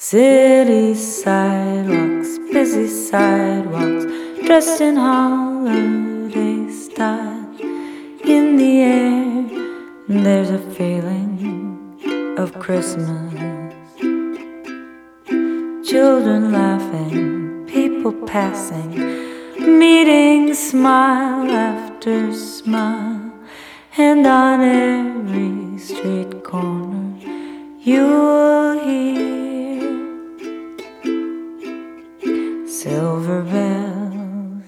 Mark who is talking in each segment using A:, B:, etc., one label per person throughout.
A: City sidewalks, busy sidewalks, dressed in holiday style. In the air, there's a feeling of Christmas. Children laughing, people passing, meeting smile after smile. And on every street corner you'll hear silver bells,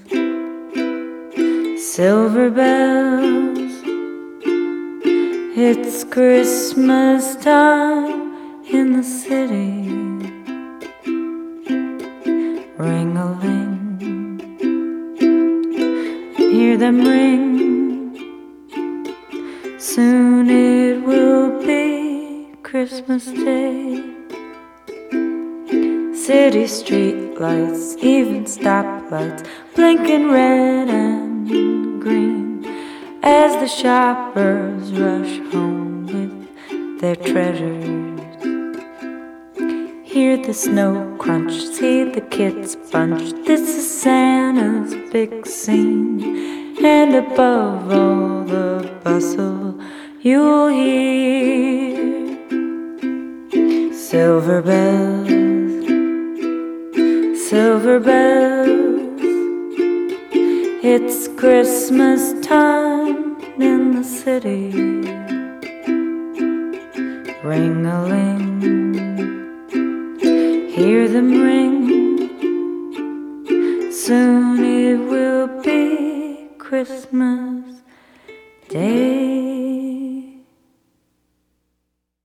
A: silver bells. It's Christmas time in the city. Ring-a-ling, hear them ring. Soon it will be Christmas Day. City street lights, even stoplights, blinking red and green as the shoppers rush home with their treasures. Hear the snow crunch, see the kids bunch. This is Santa's big scene, and above all the bustle you'll hear silver bells, silver bells. It's Christmas time in the city. Ring-a-ling, hear them ring. Soon it will be Christmas Day.